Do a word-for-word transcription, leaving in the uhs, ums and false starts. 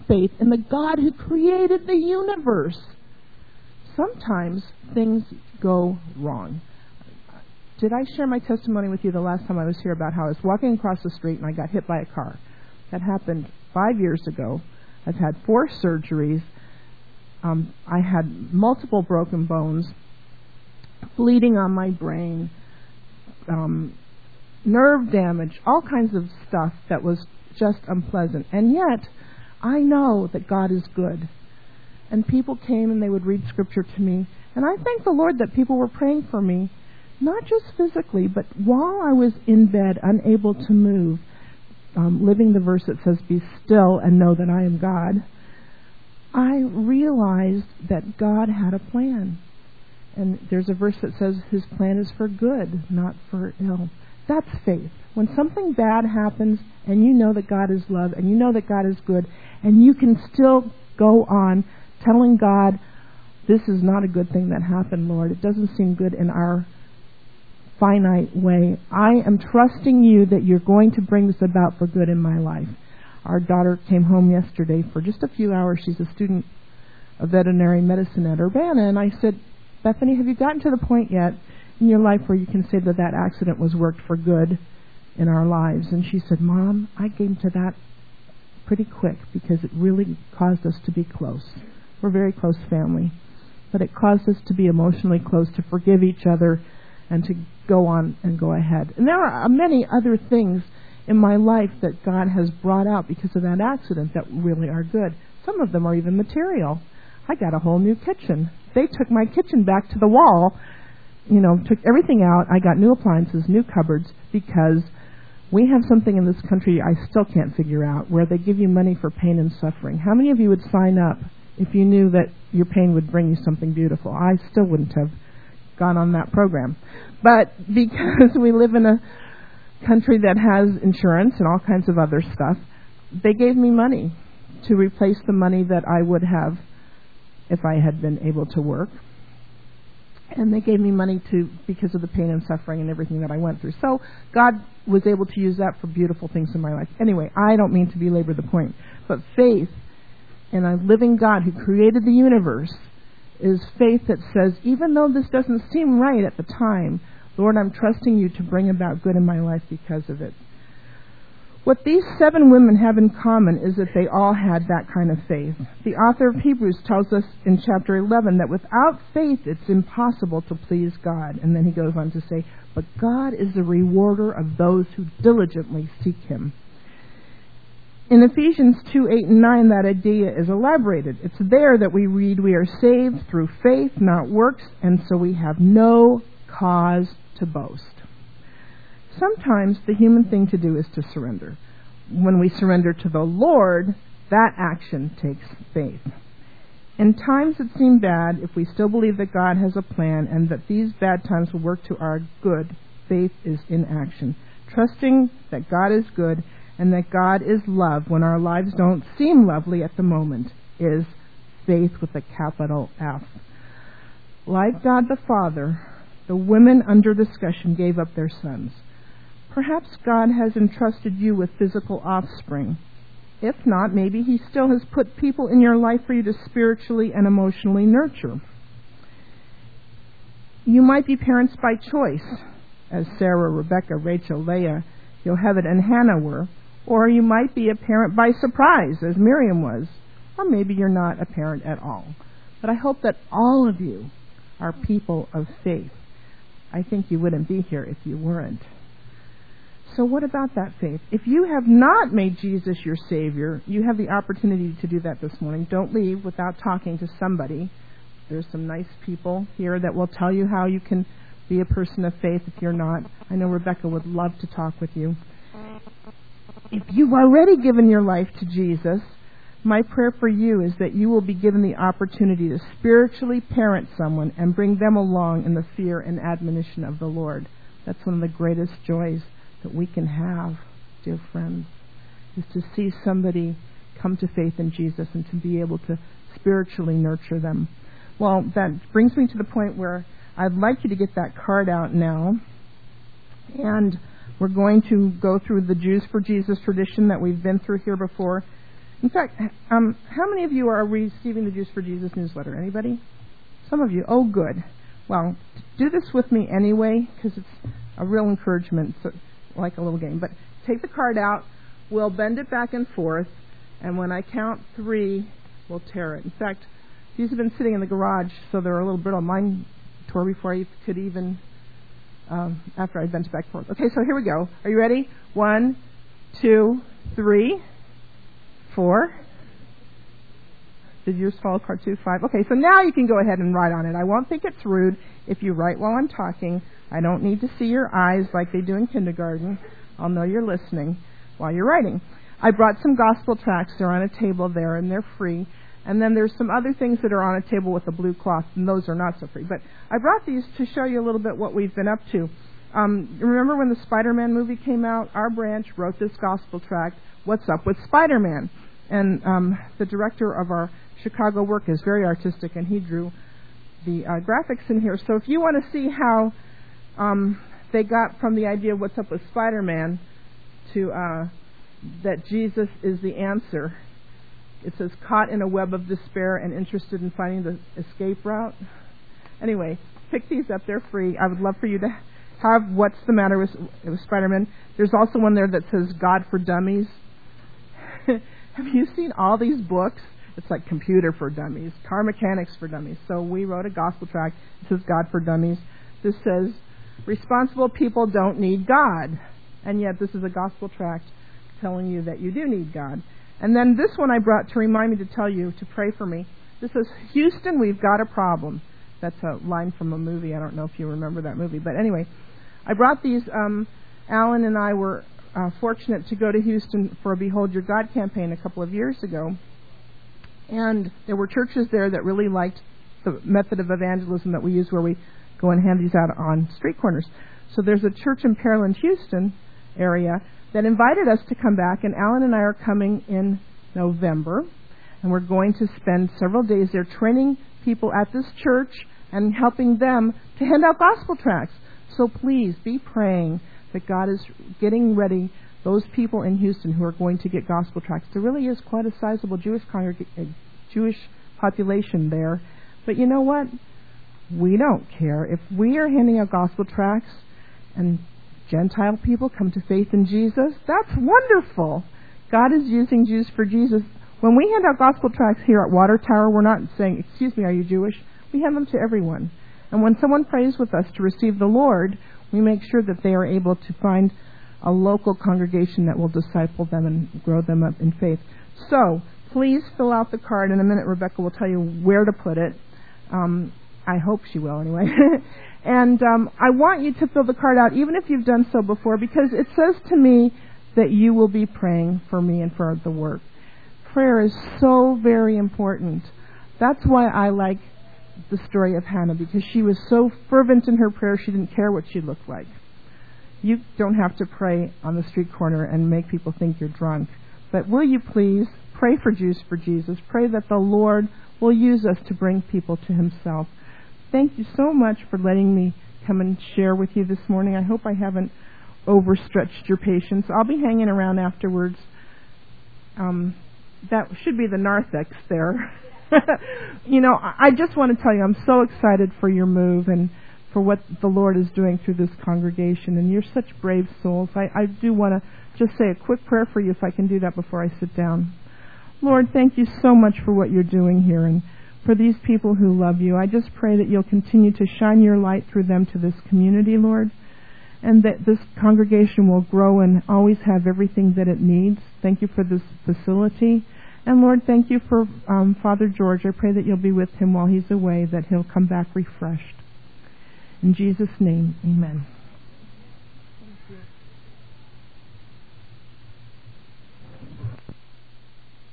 faith in the God who created the universe. Sometimes things go wrong. Did I share my testimony with you the last time I was here about how I was walking across the street and I got hit by a car? That happened five years ago. I've had four surgeries. Um, I had multiple broken bones, bleeding on my brain, um, nerve damage, all kinds of stuff that was just unpleasant. And yet, I know that God is good. And people came and they would read scripture to me. And I thank the Lord that people were praying for me, not just physically, but while I was in bed, unable to move, um, living the verse that says, "Be still and know that I am God," I realized that God had a plan. And there's a verse that says His plan is for good, not for ill. That's faith. When something bad happens and you know that God is love and you know that God is good, and you can still go on telling God, "This is not a good thing that happened, Lord. It doesn't seem good in our finite way. I am trusting you that you're going to bring this about for good in my life." Our daughter came home yesterday for just a few hours. She's a student of veterinary medicine at Urbana. And I said, "Bethany, have you gotten to the point yet in your life where you can say that that accident was worked for good in our lives?" And she said, "Mom, I came to that pretty quick because it really caused us to be close. We're a very close family. But it caused us to be emotionally close, to forgive each other, and to go on and go ahead." And there are many other things in my life that God has brought out because of that accident that really are good. Some of them are even material. I got a whole new kitchen. They took my kitchen back to the wall, you know, took everything out. I got new appliances, new cupboards, because we have something in this country I still can't figure out, where they give you money for pain and suffering. How many of you would sign up if you knew that your pain would bring you something beautiful? I still wouldn't have gone on that program. But because we live in a country that has insurance and all kinds of other stuff, they gave me money to replace the money that I would have if I had been able to work. And they gave me money to because of the pain and suffering and everything that I went through. So God was able to use that for beautiful things in my life. Anyway, I don't mean to belabor the point, but faith in a living God who created the universe is faith that says, even though this doesn't seem right at the time, Lord, I'm trusting you to bring about good in my life because of it. What these seven women have in common is that they all had that kind of faith. The author of Hebrews tells us in chapter eleven that without faith it's impossible to please God. And then he goes on to say, but God is the rewarder of those who diligently seek him. In Ephesians two, eight, and nine, that idea is elaborated. It's there that we read, we are saved through faith, not works, and so we have no cause to boast. Sometimes the human thing to do is to surrender. When we surrender to the Lord, that action takes faith. In times that seem bad, if we still believe that God has a plan and that these bad times will work to our good, faith is in action. Trusting that God is good and that God is love when our lives don't seem lovely at the moment is faith with a capital F. Like God the Father, the women under discussion gave up their sons. Perhaps God has entrusted you with physical offspring. If not, maybe he still has put people in your life for you to spiritually and emotionally nurture. You might be parents by choice, as Sarah, Rebecca, Rachel, Leah, Yocheved, and Hannah were, or you might be a parent by surprise, as Miriam was, or maybe you're not a parent at all. But I hope that all of you are people of faith. I think you wouldn't be here if you weren't. So what about that faith? If you have not made Jesus your Savior, you have the opportunity to do that this morning. Don't leave without talking to somebody. There's some nice people here that will tell you how you can be a person of faith if you're not. I know Rebecca would love to talk with you. If you've already given your life to Jesus, my prayer for you is that you will be given the opportunity to spiritually parent someone and bring them along in the fear and admonition of the Lord. That's one of the greatest joys that we can have, dear friends, is to see somebody come to faith in Jesus and to be able to spiritually nurture them. Well, that brings me to the point where I'd like you to get that card out now. And we're going to go through the Jews for Jesus tradition that we've been through here before. In fact, um, how many of you are receiving the Juice for Jesus newsletter? Anybody? Some of you. Oh, good. Well, do this with me anyway, because it's a real encouragement, so, like a little game. But take the card out. We'll bend it back and forth, and when I count three, we'll tear it. In fact, these have been sitting in the garage, so they're a little brittle. Mine tore before I could even, um, after I bent it back and forth. Okay, so here we go. Are you ready? One, two, three, four. Did yours fall apart too? Five. Okay, so now you can go ahead and write on it. I won't think it's rude if you write while I'm talking. I don't need to see your eyes like they do in kindergarten. I'll know you're listening while you're writing. I brought some gospel tracts. They're on a table there, and they're free. And then there's some other things that are on a table with a blue cloth, and those are not so free. But I brought these to show you a little bit what we've been up to. Um, remember when the Spider-Man movie came out? Our branch wrote this gospel tract, What's Up with Spider-Man? And um, the director of our Chicago work is very artistic, and he drew the uh, graphics in here. So if you want to see how um, they got from the idea of what's up with Spider-Man to uh, that Jesus is the answer, it says, caught in a web of despair and interested in finding the escape route. Anyway, pick these up. They're free. I would love for you to have What's the Matter with, with Spider-Man. There's also one there that says God for Dummies. Have you seen all these books? It's like Computer for Dummies, Car Mechanics for Dummies. So we wrote a gospel tract. It says God for Dummies. This says, responsible people don't need God. And yet this is a gospel tract telling you that you do need God. And then this one I brought to remind me to tell you to pray for me. This says, Houston, we've got a problem. That's a line from a movie. I don't know if you remember that movie. But anyway, I brought these. Um, Alan and I were uh, fortunate to go to Houston for a Behold Your God campaign a couple of years ago. And there were churches there that really liked the method of evangelism that we use, where we go and hand these out on street corners. So there's a church in Pearland, Houston area that invited us to come back, and Alan and I are coming in November, and we're going to spend several days there training people at this church and helping them to hand out gospel tracts. So please be praying that God is getting ready those people in Houston who are going to get gospel tracts. There really is quite a sizable Jewish congreg- uh, Jewish population there. But you know what? We don't care. If we are handing out gospel tracts and Gentile people come to faith in Jesus, that's wonderful. God is using Jews for Jesus. When we hand out gospel tracts here at Water Tower, we're not saying, excuse me, are you Jewish? We hand them to everyone. And when someone prays with us to receive the Lord, we make sure that they are able to find a local congregation that will disciple them and grow them up in faith. So please fill out the card. In a minute, Rebecca will tell you where to put it. Um, I hope she will anyway. And um, I want you to fill the card out, even if you've done so before, because it says to me that you will be praying for me and for the work. Prayer is so very important. That's why I like the story of Hannah, because she was so fervent in her prayer, she didn't care what she looked like. You don't have to pray on the street corner and make people think you're drunk. But will you please pray for Jews for Jesus? Pray that the Lord will use us to bring people to Himself. Thank you so much for letting me come and share with you this morning. I hope I haven't overstretched your patience. I'll be hanging around afterwards. Um, that should be the narthex there. You know, I just want to tell you, I'm so excited for your move and for what the Lord is doing through this congregation. And you're such brave souls. I, I do want to just say a quick prayer for you, if I can do that before I sit down. Lord, thank you so much for what you're doing here and for these people who love you. I just pray that you'll continue to shine your light through them to this community, Lord, and that this congregation will grow and always have everything that it needs. Thank you for this facility. And Lord, thank you for um, Father George. I pray that you'll be with him while he's away, that he'll come back refreshed. In Jesus' name, amen. Thank you.